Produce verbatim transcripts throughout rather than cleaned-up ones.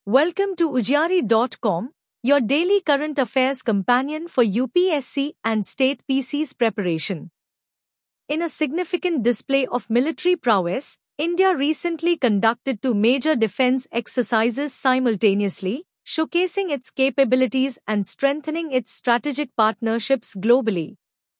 Welcome to Ujari dot com, your daily current affairs companion for U P S C and state P Cs preparation. In a significant display of military prowess, India recently conducted two major defense exercises simultaneously, showcasing its capabilities and strengthening its strategic partnerships globally.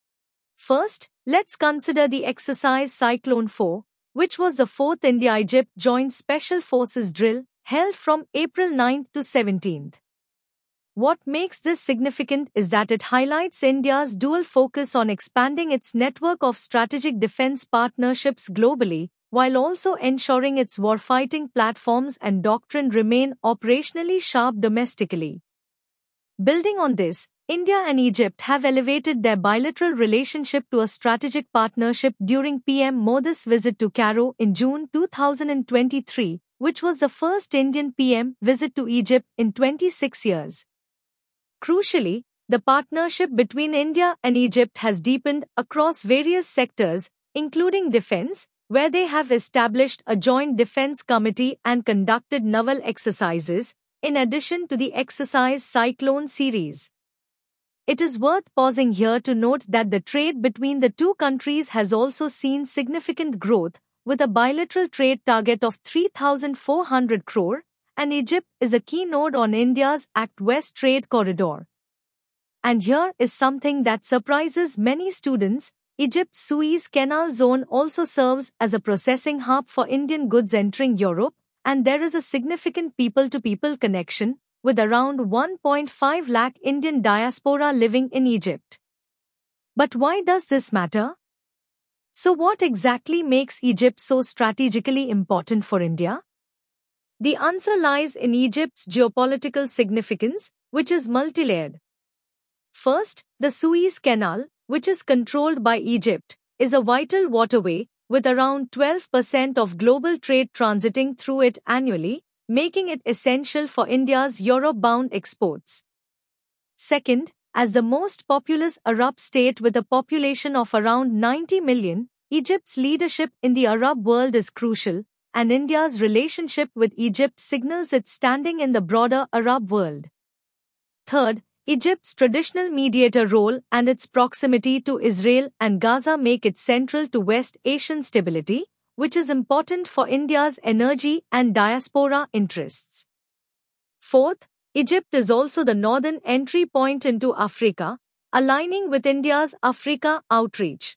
First, let's consider the exercise Cyclone four, which was the fourth India-Egypt Joint Special Forces drill, held from April ninth to seventeenth. What makes this significant is that it highlights India's dual focus on expanding its network of strategic defense partnerships globally, while also ensuring its warfighting platforms and doctrine remain operationally sharp domestically. Building on this, India and Egypt have elevated their bilateral relationship to a strategic partnership during P M Modi's visit to Cairo in June two thousand twenty-three, which was the first Indian P M visit to Egypt in twenty-six years. Crucially, the partnership between India and Egypt has deepened across various sectors, including defense, where they have established a joint defense committee and conducted naval exercises, in addition to the exercise Cyclone series. It is worth pausing here to note that the trade between the two countries has also seen significant growth, with a bilateral trade target of three thousand four hundred crore, and Egypt is a key node on India's Act West trade corridor. And here is something that surprises many students: Egypt's Suez Canal zone also serves as a processing hub for Indian goods entering Europe, and there is a significant people-to-people connection, with around one point five lakh Indian diaspora living in Egypt. But why does this matter? So what exactly makes Egypt so strategically important for India? The answer lies in Egypt's geopolitical significance, which is multilayered. First, the Suez Canal, which is controlled by Egypt, is a vital waterway, with around twelve percent of global trade transiting through it annually, making it essential for India's Europe-bound exports. Second, as the most populous Arab state with a population of around ninety million, Egypt's leadership in the Arab world is crucial, and India's relationship with Egypt signals its standing in the broader Arab world. Third, Egypt's traditional mediator role and its proximity to Israel and Gaza make it central to West Asian stability, which is important for India's energy and diaspora interests. Fourth, Egypt is also the northern entry point into Africa, aligning with India's Africa outreach.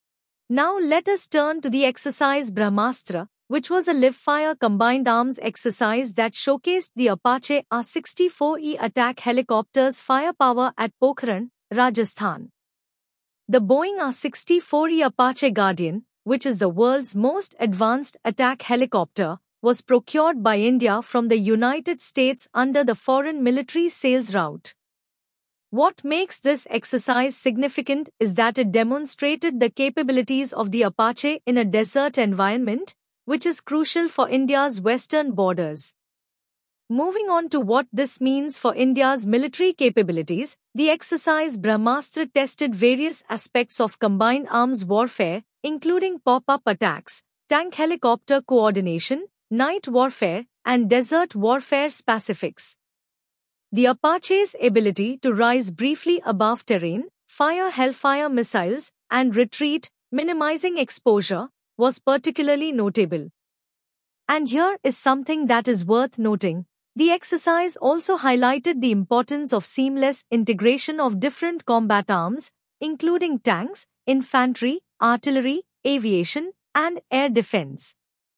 Now let us turn to the exercise Brahmastra, which was a live-fire combined arms exercise that showcased the Apache R sixty-four E attack helicopter's firepower at Pokhran, Rajasthan. The Boeing R sixty-four E Apache Guardian, which is the world's most advanced attack helicopter, was procured by India from the United States under the Foreign Military Sales Route. What makes this exercise significant is that it demonstrated the capabilities of the Apache in a desert environment, which is crucial for India's western borders. Moving on to what this means for India's military capabilities, the exercise Brahmastra tested various aspects of combined arms warfare, including pop-up attacks, tank helicopter coordination, night warfare, and desert warfare specifics. The Apache's ability to rise briefly above terrain, fire Hellfire missiles, and retreat, minimizing exposure, was particularly notable. And here is something that is worth noting. The exercise also highlighted the importance of seamless integration of different combat arms, including tanks, infantry, artillery, aviation, and air defense.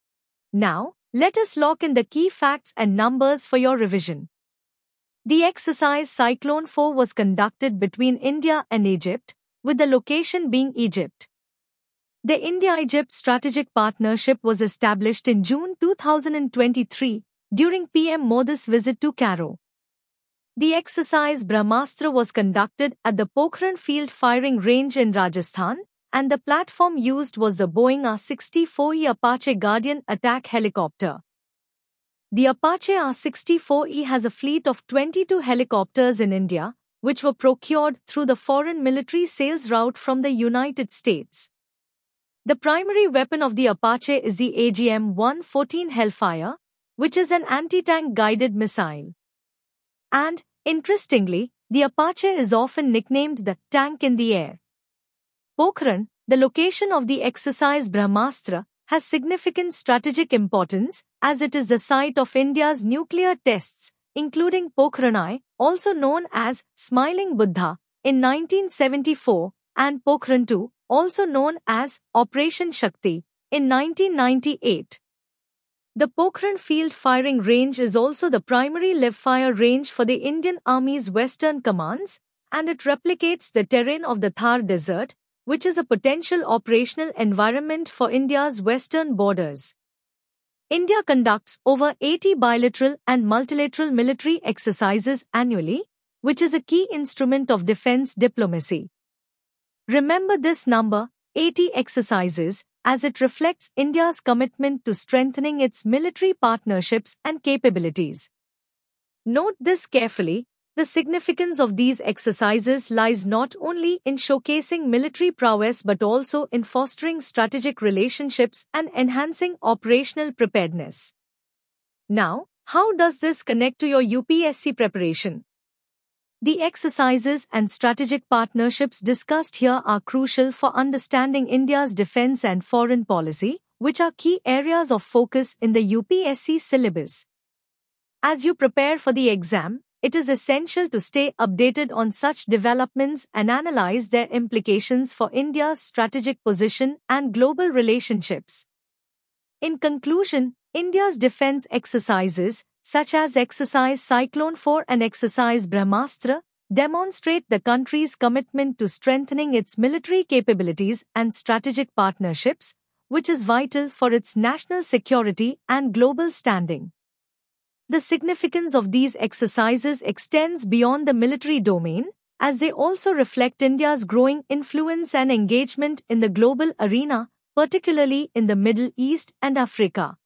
Now, let us lock in the key facts and numbers for your revision. The exercise Cyclone four was conducted between India and Egypt, with the location being Egypt. The India-Egypt strategic partnership was established in June two thousand twenty-three during P M Modi's visit to Cairo. The exercise Brahmastra was conducted at the Pokhran Field Firing Range in Rajasthan, and the platform used was the Boeing R sixty-four E Apache Guardian attack helicopter. The Apache R sixty-four E has a fleet of twenty-two helicopters in India, which were procured through the Foreign Military Sales Route from the United States. The primary weapon of the Apache is the A G M one fourteen Hellfire, which is an anti-tank guided missile. And, interestingly, the Apache is often nicknamed the tank in the air. Pokhran, the location of the exercise Brahmastra, has significant strategic importance as it is the site of India's nuclear tests, including Pokhran I, also known as Smiling Buddha, in nineteen seventy-four, and Pokhran two, also known as Operation Shakti, in nineteen ninety-eight. The Pokhran Field Firing Range is also the primary live-fire range for the Indian Army's Western Commands, and it replicates the terrain of the Thar Desert, which is a potential operational environment for India's western borders. India conducts over eighty bilateral and multilateral military exercises annually, which is a key instrument of defense diplomacy. Remember this number, eighty exercises, as it reflects India's commitment to strengthening its military partnerships and capabilities. Note this carefully. The significance of these exercises lies not only in showcasing military prowess but also in fostering strategic relationships and enhancing operational preparedness. Now, how does this connect to your U P S C preparation? The exercises and strategic partnerships discussed here are crucial for understanding India's defense and foreign policy, which are key areas of focus in the U P S C syllabus. As you prepare for the exam, it is essential to stay updated on such developments and analyze their implications for India's strategic position and global relationships. In conclusion, India's defense exercises, such as Exercise Cyclone four and Exercise Brahmastra, demonstrate the country's commitment to strengthening its military capabilities and strategic partnerships, which is vital for its national security and global standing. The significance of these exercises extends beyond the military domain, as they also reflect India's growing influence and engagement in the global arena, particularly in the Middle East and Africa.